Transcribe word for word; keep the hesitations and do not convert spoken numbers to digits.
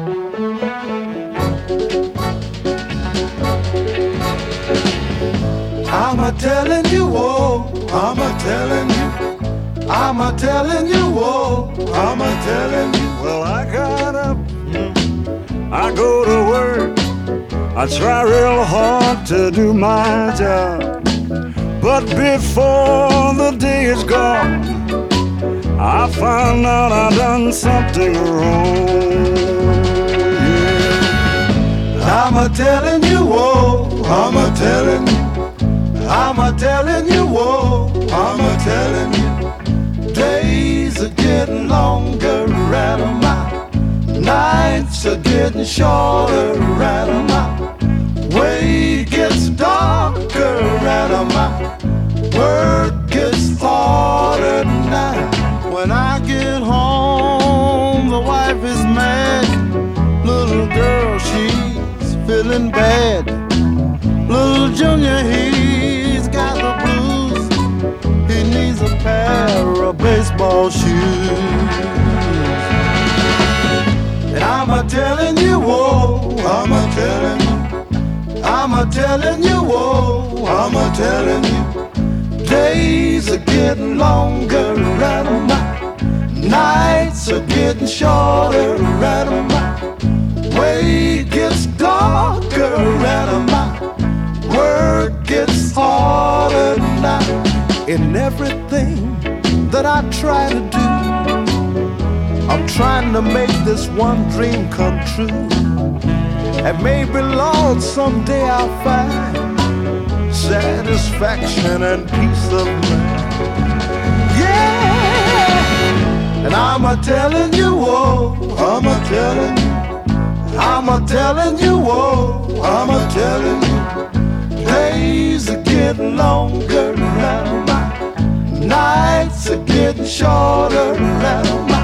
I'm a telling you, oh, I'm a telling you, I'm a telling you, oh, I'm a telling you. Well, I got up, I go to work, I try real hard to do my job, but before the day is gone, I find out I done something wrong. Yeah. I'm a telling you, oh, I'm a telling you, I'm a telling you, oh, I'm a telling you. Days are getting longer, and my nights are getting shorter, and my way gets darker, and my work gets harder now. When I get home, the wife is mad. Little girl, she's feeling bad. Little Junior, he's got the blues. He needs a pair of baseball shoes. And I'm a telling you, oh, I'm a telling you, I'm a telling you, oh, I'm a telling you. Days are getting longer, and my nights are getting shorter, and my way gets darker, and my work gets harder now. In everything that I try to do, I'm trying to make this one dream come true. And maybe, Lord, someday I'll find satisfaction and peace of mind. Yeah! And I'm a telling you, oh, I'm a telling you, I'm a telling you, oh, I'm a telling you. Days are getting longer, and my nights are getting shorter, and my